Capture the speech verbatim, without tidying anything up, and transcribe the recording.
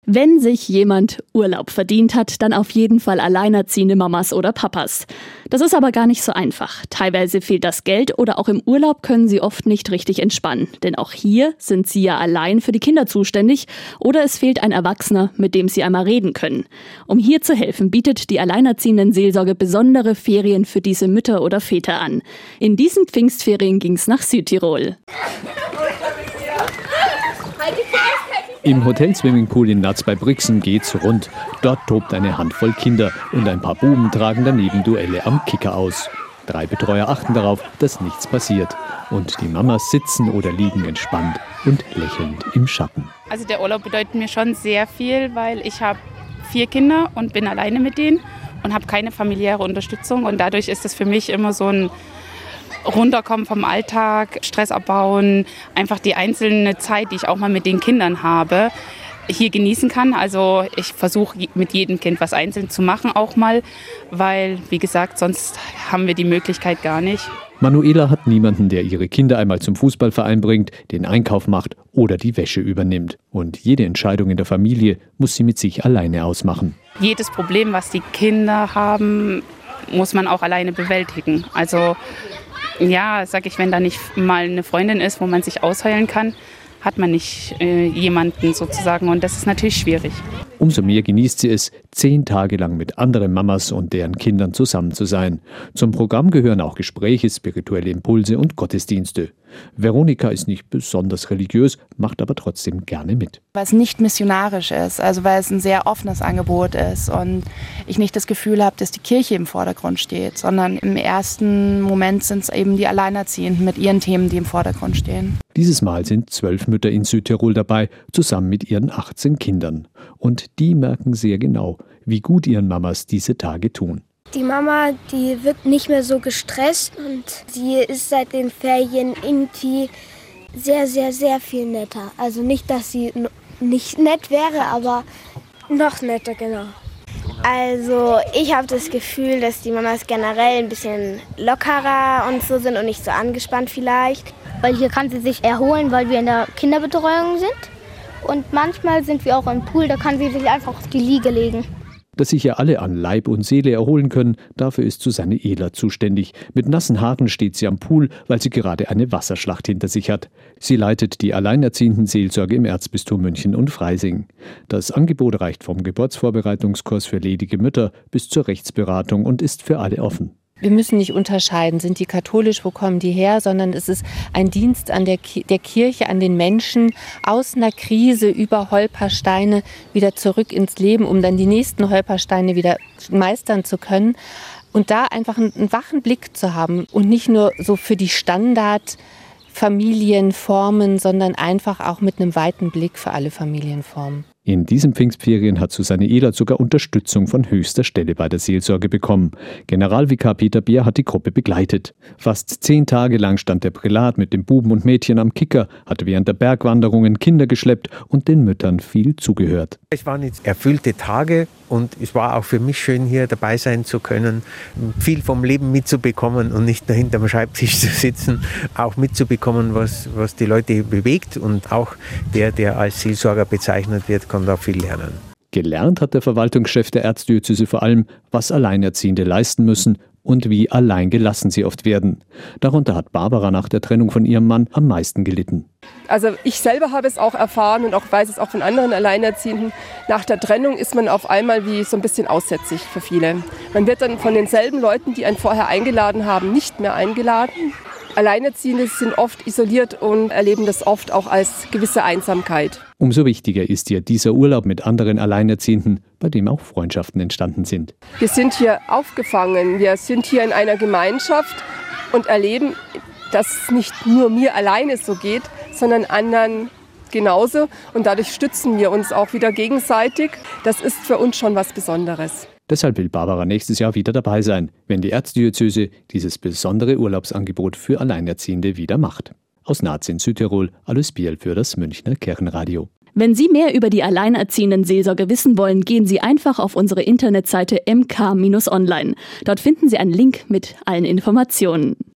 Wenn sich jemand Urlaub verdient hat, dann auf jeden Fall alleinerziehende Mamas oder Papas. Das ist aber gar nicht so einfach. Teilweise fehlt das Geld oder auch im Urlaub können sie oft nicht richtig entspannen. Denn auch hier sind sie ja allein für die Kinder zuständig oder es fehlt ein Erwachsener, mit dem sie einmal reden können. Um hier zu helfen, bietet die Alleinerziehenden-Seelsorge besondere Ferien für diese Mütter oder Väter an. In diesen Pfingstferien ging's nach Südtirol. Im Hotel-Swimmingpool in Natz bei Brixen geht's rund. Dort tobt eine Handvoll Kinder und ein paar Buben tragen daneben Duelle am Kicker aus. Drei Betreuer achten darauf, dass nichts passiert. Und die Mamas sitzen oder liegen entspannt und lächelnd im Schatten. Also der Urlaub bedeutet mir schon sehr viel, weil ich habe vier Kinder und bin alleine mit denen und habe keine familiäre Unterstützung. Und dadurch ist es für mich immer so ein Runterkommen vom Alltag, Stress abbauen, einfach die einzelne Zeit, die ich auch mal mit den Kindern habe, hier genießen kann. Also ich versuche mit jedem Kind was einzeln zu machen auch mal, weil, wie gesagt, sonst haben wir die Möglichkeit gar nicht. Manuela hat niemanden, der ihre Kinder einmal zum Fußballverein bringt, den Einkauf macht oder die Wäsche übernimmt. Und jede Entscheidung in der Familie muss sie mit sich alleine ausmachen. Jedes Problem, was die Kinder haben, muss man auch alleine bewältigen. Also ja, sag ich, wenn da nicht mal eine Freundin ist, wo man sich ausheulen kann, hat man nicht äh, jemanden sozusagen und das ist natürlich schwierig. Umso mehr genießt sie es, zehn Tage lang mit anderen Mamas und deren Kindern zusammen zu sein. Zum Programm gehören auch Gespräche, spirituelle Impulse und Gottesdienste. Veronika ist nicht besonders religiös, macht aber trotzdem gerne mit. Weil es nicht missionarisch ist, also weil es ein sehr offenes Angebot ist und ich nicht das Gefühl habe, dass die Kirche im Vordergrund steht, sondern im ersten Moment sind es eben die Alleinerziehenden mit ihren Themen, die im Vordergrund stehen. Dieses Mal sind zwölf Mütter in Südtirol dabei, zusammen mit ihren achtzehn Kindern. Und die merken sehr genau, wie gut ihren Mamas diese Tage tun. Die Mama, die wirkt nicht mehr so gestresst und sie ist seit den Ferien irgendwie sehr, sehr, sehr viel netter. Also nicht, dass sie nicht nett wäre, aber noch netter, genau. Also ich habe das Gefühl, dass die Mamas generell ein bisschen lockerer und so sind und nicht so angespannt vielleicht. Weil hier kann sie sich erholen, weil wir in der Kinderbetreuung sind. Und manchmal sind wir auch im Pool, da kann sie sich einfach auf die Liege legen. Dass sich ja alle an Leib und Seele erholen können, dafür ist Susanne Ehler zuständig. Mit nassen Haaren steht sie am Pool, weil sie gerade eine Wasserschlacht hinter sich hat. Sie leitet die Alleinerziehenden-Seelsorge im Erzbistum München und Freising. Das Angebot reicht vom Geburtsvorbereitungskurs für ledige Mütter bis zur Rechtsberatung und ist für alle offen. Wir müssen nicht unterscheiden, sind die katholisch, wo kommen die her, sondern es ist ein Dienst an der, Ki- der Kirche, an den Menschen, aus einer Krise über Holpersteine wieder zurück ins Leben, um dann die nächsten Holpersteine wieder meistern zu können. Und da einfach einen, einen wachen Blick zu haben und nicht nur so für die Standardfamilienformen, sondern einfach auch mit einem weiten Blick für alle Familienformen. In diesen Pfingstferien hat Susanne Ehlert sogar Unterstützung von höchster Stelle bei der Seelsorge bekommen. Generalvikar Peter Beer hat die Gruppe begleitet. Fast zehn Tage lang stand der Prälat mit den Buben und Mädchen am Kicker, hatte während der Bergwanderungen Kinder geschleppt und den Müttern viel zugehört. Es waren jetzt erfüllte Tage und es war auch für mich schön, hier dabei sein zu können, viel vom Leben mitzubekommen und nicht nur hinterm Schreibtisch zu sitzen, auch mitzubekommen, was, was die Leute bewegt und auch der, der als Seelsorger bezeichnet wird, kann da viel lernen. Gelernt hat der Verwaltungschef der Erzdiözese vor allem, was Alleinerziehende leisten müssen und wie alleingelassen sie oft werden. Darunter hat Barbara nach der Trennung von ihrem Mann am meisten gelitten. Also ich selber habe es auch erfahren und auch weiß es auch von anderen Alleinerziehenden. Nach der Trennung ist man auf einmal wie so ein bisschen aussätzig für viele. Man wird dann von denselben Leuten, die einen vorher eingeladen haben, nicht mehr eingeladen. Alleinerziehende sind oft isoliert und erleben das oft auch als gewisse Einsamkeit. Umso wichtiger ist ihr dieser Urlaub mit anderen Alleinerziehenden, bei dem auch Freundschaften entstanden sind. Wir sind hier aufgefangen, wir sind hier in einer Gemeinschaft und erleben, dass es nicht nur mir alleine so geht, sondern anderen genauso. Und dadurch stützen wir uns auch wieder gegenseitig. Das ist für uns schon was Besonderes. Deshalb will Barbara nächstes Jahr wieder dabei sein, wenn die Erzdiözese dieses besondere Urlaubsangebot für Alleinerziehende wieder macht. Aus Natz in Südtirol, Alois Biel für das Münchner Kirchenradio. Wenn Sie mehr über die Alleinerziehenden-Seelsorge wissen wollen, gehen Sie einfach auf unsere Internetseite m k Bindestrich online. Dort finden Sie einen Link mit allen Informationen.